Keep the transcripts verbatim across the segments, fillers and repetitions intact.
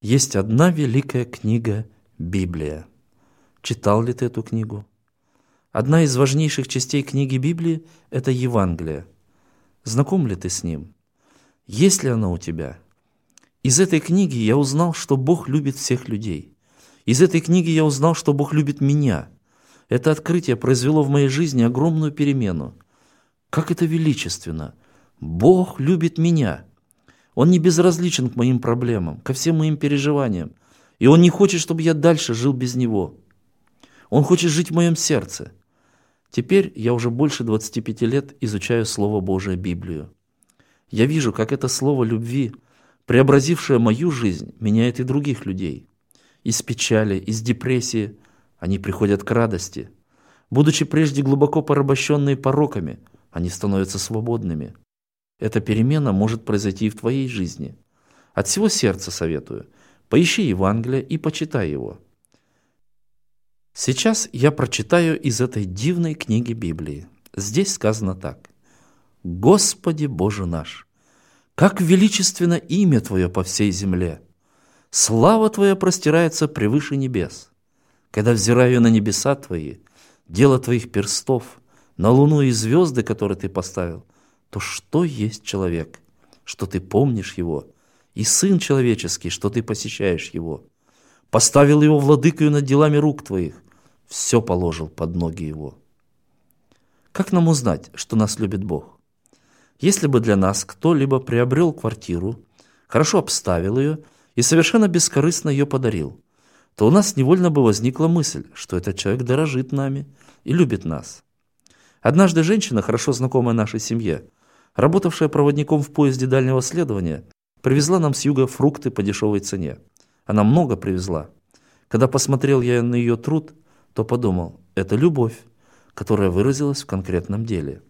Есть одна великая книга – Библия. Читал ли ты эту книгу? Одна из важнейших частей книги Библии – это Евангелие. Знаком ли ты с ним? Есть ли оно у тебя? Из этой книги я узнал, что Бог любит всех людей. Из этой книги я узнал, что Бог любит меня. Это открытие произвело в моей жизни огромную перемену. Как это величественно! Бог любит меня. Он не безразличен к моим проблемам, ко всем моим переживаниям. И Он не хочет, чтобы я дальше жил без Него. Он хочет жить в моем сердце. Теперь я уже больше двадцати пяти лет изучаю Слово Божие, Библию. Я вижу, как это слово любви, преобразившее мою жизнь, меняет и других людей. Из печали, из депрессии они приходят к радости. Будучи прежде глубоко порабощенные пороками, они становятся свободными. Эта перемена может произойти и в твоей жизни. От всего сердца советую. Поищи Евангелие и почитай его. Сейчас я прочитаю из этой дивной книги Библии. Здесь сказано так. «Господи Боже наш, как величественно имя Твое по всей земле! Слава Твоя простирается превыше небес. Когда взираю на небеса Твои, дело Твоих перстов, на луну и звезды, которые Ты поставил, то что есть человек, что Ты помнишь его, и Сын человеческий, что Ты посещаешь его? Поставил его владыкою над делами рук Твоих, все положил под ноги его». Как нам узнать, что нас любит Бог? Если бы для нас кто-либо приобрел квартиру, хорошо обставил ее и совершенно бескорыстно ее подарил, то у нас невольно бы возникла мысль, что этот человек дорожит нами и любит нас. Однажды женщина, хорошо знакомая нашей семье, работавшая проводником в поезде дальнего следования, привезла нам с юга фрукты по дешевой цене. Она много привезла. Когда посмотрел я на ее труд, то подумал, это любовь, которая выразилась в конкретном деле.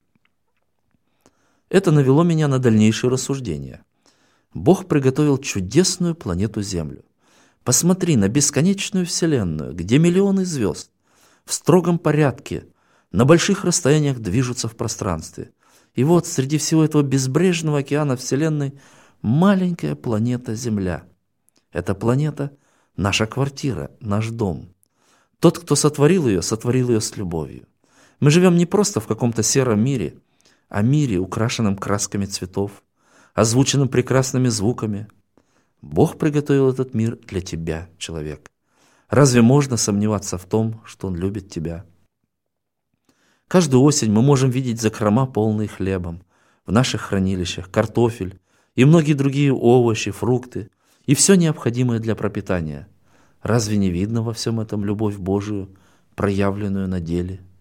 Это навело меня на дальнейшие рассуждения. Бог приготовил чудесную планету Землю. Посмотри на бесконечную Вселенную, где миллионы звезд в строгом порядке на больших расстояниях движутся в пространстве. И вот среди всего этого безбрежного океана Вселенной маленькая планета Земля. Эта планета – наша квартира, наш дом. Тот, кто сотворил ее, сотворил ее с любовью. Мы живем не просто в каком-то сером мире, а мире, украшенном красками цветов, озвученным прекрасными звуками. Бог приготовил этот мир для тебя, человек. Разве можно сомневаться в том, что Он любит тебя? Каждую осень мы можем видеть закрома, полные хлебом, в наших хранилищах картофель и многие другие овощи, фрукты и все необходимое для пропитания. Разве не видно во всем этом любовь Божию, проявленную на деле?